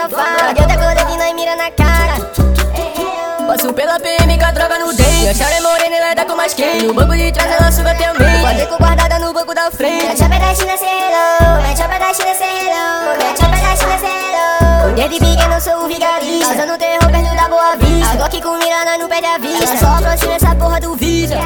safado. Adianta colete na mira na cara. Passo pela PM com a droga no dente. A chave é morena, ela tá com mais quente. No banco de trás ela suga até o meio. Pode com guardada no banco da frente. Mete a pedacinha sem hello, mete a pedacinha sem hello, mete a pedacinha sem hello. Desde pequeno eu sou o vigarista, causando terror perto da Boa Vista. A Glock com mirana não perde a vista, só aproxima essa porra do Visa.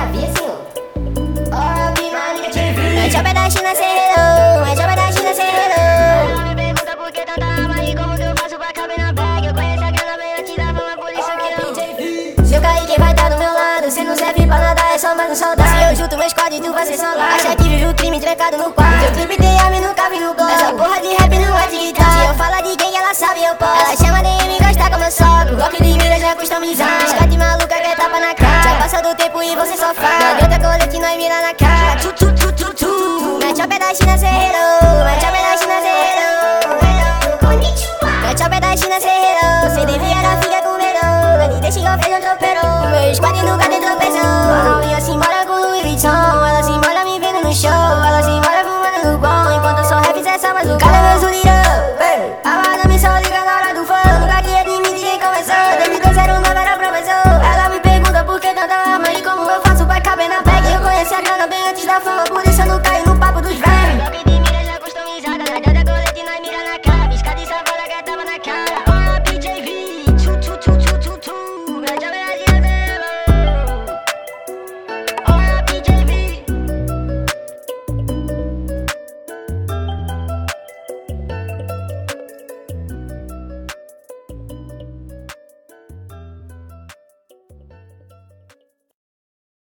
Mete a pedacinha sem hello, mete a pedacinha sem hello. Ela me pergunta por que tanta arma e como que eu faço pra caber na bag. Eu conheço aquela bem antes da fama, por isso que não. Se eu cair quem vai tá do meu lado, cê não serve pra nada, é só mais um soldado. Se eu junto meu squad e tu vai ser soldado. Acha que vive o crime trancado no quarto. Teu clipe tem arma e nunca vi no bloco. Essa porra de rap não é de guitarra. Se eu falar de quem ela sabe eu posso. Ela chama DM e gosta como eu soco. Glock de mira já customizado. Esca de maluca quer tapa na cara. Já passa do tempo e você só fala. Não adianta colete nós mira na cara. Mete a pedacinha sem hello, mete a pedacinha sem hello. Mete a pedacinha sem hello. Cê devia era fica com verão. Ele deixa igual fez um tropeirão. Meu squad nunca tem tropeção. A novinha se embora com Louis Vuitton. Ela se embora me vendo no show. Ela se embora fumando no bom. Enquanto eu só rap, cê só mais o cara, meu zulirão.